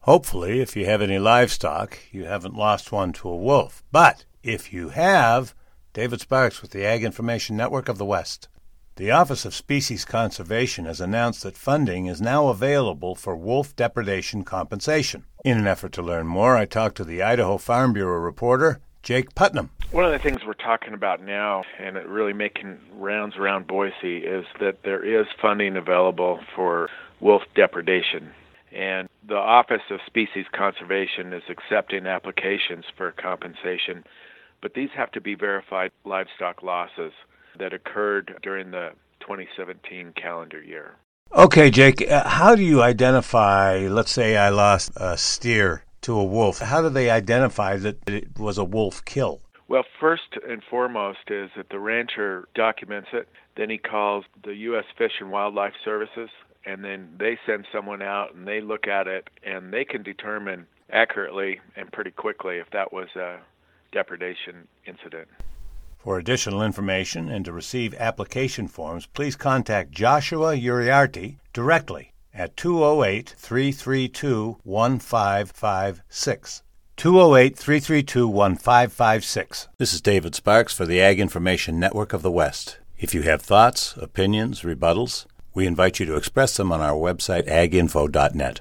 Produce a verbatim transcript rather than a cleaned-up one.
Hopefully, if you have any livestock, you haven't lost one to a wolf. But if you have, David Sparks with the Ag Information Network of the West. The Office of Species Conservation has announced that funding is now available for wolf depredation compensation. In an effort to learn more, I talked to the Idaho Farm Bureau reporter, Jake Putnam. One of the things we're talking about now, and it really making rounds around Boise, is that there is funding available for wolf depredation. And the Office of Species Conservation is accepting applications for compensation, but these have to be verified livestock losses that occurred during the twenty seventeen calendar year. Okay, Jake, uh, how do you identify, let's say I lost a steer to a wolf, how do they identify that it was a wolf kill? Well, first and foremost is that the rancher documents it, then he calls the U S Fish and Wildlife Services, and then they send someone out and they look at it and they can determine accurately and pretty quickly if that was a depredation incident. For additional information and to receive application forms, please contact Joshua Uriarte directly at two oh eight, three three two, one five five six. two oh eight, three three two, one five five six. This is David Sparks for the Ag Information Network of the West. If you have thoughts, opinions, rebuttals, we invite you to express them on our website, ag info dot net.